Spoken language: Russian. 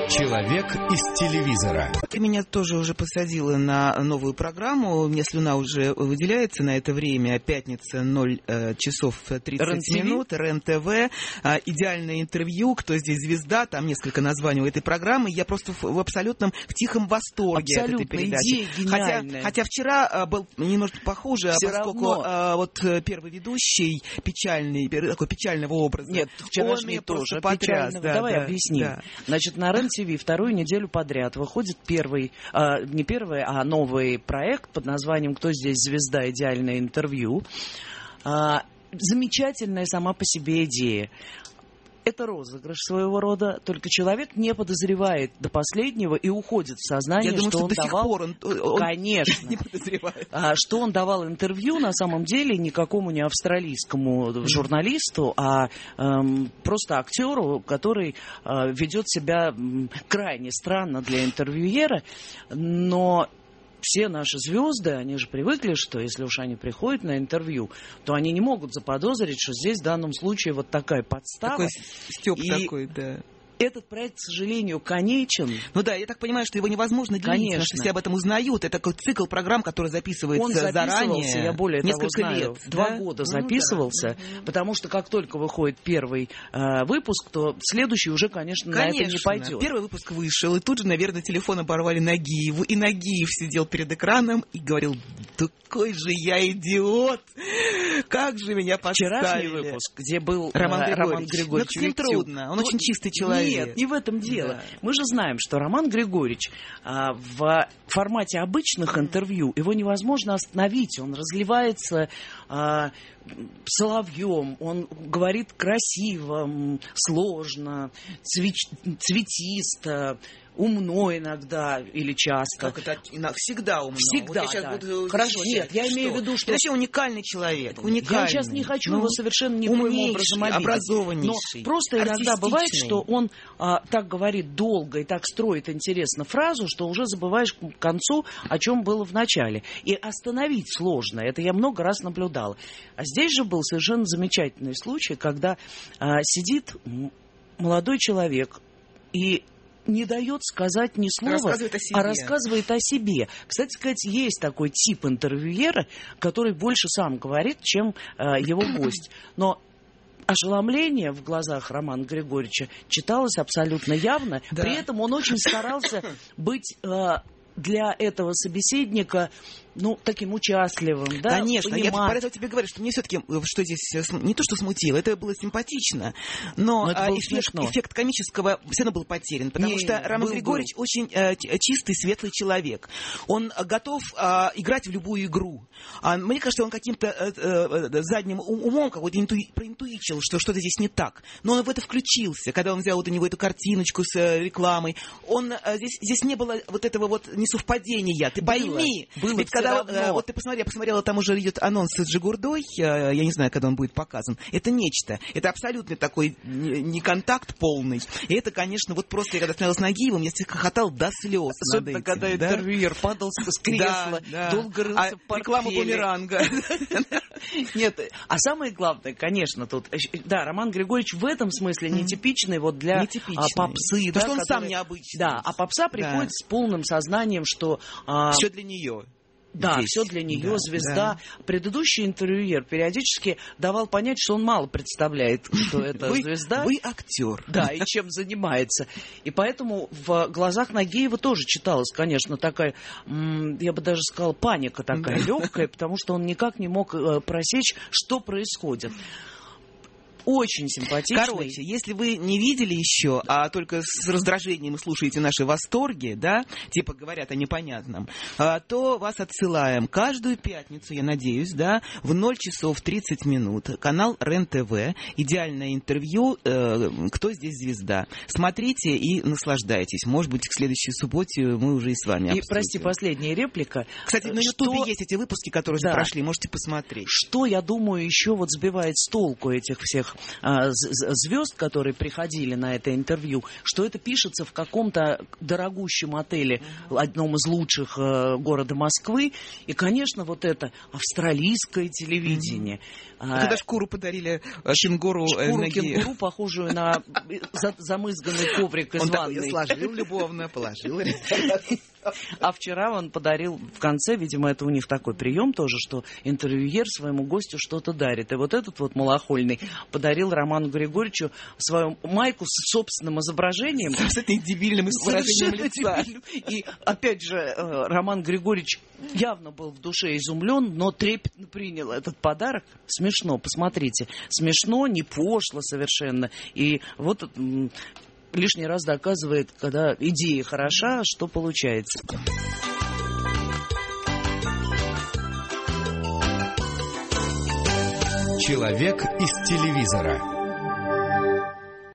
Человек из телевизора. Ты меня тоже уже посадила на новую программу. У меня слюна уже выделяется на это время. Пятница, 0 часов 30 минут. РЕН-ТВ. Идеальное интервью. Кто здесь звезда? Там несколько названий у этой программы. Я просто в абсолютном, в тихом восторге от этой передачи. Хотя вчера был немножко похуже, поскольку вот первый ведущий такой печального образа. Нет, вчерашний тоже потряс. Давай объясним. Да. Значит, на РЕН-ТВ вторую неделю подряд выходит новый проект под названием «Кто здесь звезда? Идеальное интервью». Замечательная сама по себе идея. Это розыгрыш своего рода, только человек не подозревает до последнего и уходит в сознание, Я думаю, что он до давал... сих пор он конечно, не подозревает. Что он давал интервью на самом деле никакому не австралийскому журналисту, а просто актеру, который ведет себя крайне странно для интервьюера, но... Все наши звезды, они же привыкли, что если уж они приходят на интервью, то они не могут заподозрить, что здесь в данном случае вот такая подстава. Такой стёб такой, да. Этот проект, к сожалению, конечен. Ну да, я так понимаю, что его невозможно делить, потому что все об этом узнают. Это такой цикл программ, который записывается заранее. Он записывался, я более того знаю, 2 года записывался, потому что как только выходит первый выпуск, то следующий уже, конечно, на это не пойдет. Первый выпуск вышел, и тут же, наверное, телефон оборвали Нагиеву, и Нагиев сидел перед экраном и говорил: такой же я идиот, как же меня поставили. Вчерашний выпуск, где был Роман Григорьевич. Но с ним трудно, он очень чистый человек. Нет, не в этом дело. Да. Мы же знаем, что Роман Григорьевич в формате обычных интервью, его невозможно остановить. Он разливается соловьем, он говорит красиво, сложно, цветисто, умно иногда или часто. Как это? Всегда умно. Всегда, вот я буду хорошо, нет, я имею в виду, что... Это вообще уникальный человек, уникальный. Я сейчас не хочу его совершенно никоим образом обидеть. Образованнейший, но просто иногда бывает, что он так говорит долго и так строит интересно фразу, что уже забываешь к концу, о чем было в начале. И остановить сложно. Это я много раз наблюдала. А здесь же был совершенно замечательный случай, когда сидит молодой человек и не дает сказать ни слова, а рассказывает о себе. Кстати сказать, есть такой тип интервьюера, который больше сам говорит, чем его гость. Но ошеломление в глазах Романа Григорьевича читалось абсолютно явно. Да. При этом он очень старался быть для этого собеседника таким участливым, да, конечно, понимать. Я поэтому тебе говорю, что мне все-таки, что здесь не то, что смутило, это было симпатично, но эффект комического все равно был потерян, потому что Роман Григорьевич очень чистый, светлый человек. Он готов играть в любую игру. Мне кажется, он каким-то задним умом какой-то проинтуичил, что что-то здесь не так. Но он в это включился, когда он взял вот у него эту картиночку с рекламой. Здесь не было вот этого вот несовпадения. Ты пойми. Ведь когда вот ты посмотри, я посмотрела, там уже идет анонс с Джигурдой, я не знаю, когда он будет показан. Это нечто. Это абсолютно такой не контакт полный. И это, конечно, вот просто я когда смотрела с Нагиевым, я хохотал до слез. Особенно, когда интервьюер падал с кресла, долго рылся в портфеле. Реклама бумеранга. Нет, а самое главное, конечно, тут, да, Роман Григорьевич в этом смысле нетипичный вот для попсы. Потому что он сам необычный. Да, а попса приходит с полным сознанием, что... Все для нее. Да, все для нее, звезда. Да. Предыдущий интервьюер периодически давал понять, что он мало представляет, что это звезда. Вы актер. Да, и чем занимается. И поэтому в глазах Нагиева тоже читалась, конечно, такая, я бы даже сказала, паника такая легкая, потому что он никак не мог просечь, что происходит. Очень симпатичный. Короче, если вы не видели еще, а только с раздражением слушаете наши восторги, да, типа говорят о непонятном, то вас отсылаем каждую пятницу, я надеюсь, да, в 0 часов 30 минут. Канал РЕН-ТВ. Идеальное интервью «Кто здесь звезда?». Смотрите и наслаждайтесь. Может быть, к следующей субботе мы уже и с вами обсудим. И, прости, последняя реплика. Кстати, на Ютубе есть эти выпуски, которые уже прошли, можете посмотреть. Что, я думаю, еще вот сбивает с толку этих всех этих звезд, которые приходили на это интервью, что это пишется в каком-то дорогущем отеле, одном из лучших города Москвы. И, конечно, вот это австралийское телевидение. Когда шкуру подарили кенгуру. Шкуру кенгуру, похожую на замызганный коврик из ванной. Он сложил любовно, положил. А вчера он подарил в конце, видимо, это у них такой прием тоже, что интервьюер своему гостю что-то дарит. И вот этот вот малохольный подарил Роману Григорьевичу свою майку с собственным изображением. С этим дебильным выражением лица. И опять же, Роман Григорьевич явно был в душе изумлен, но трепетно принял этот подарок. Смешно, посмотрите. Смешно, не пошло совершенно. И вот лишний раз доказывает, когда идея хороша, что получается. Человек из телевизора.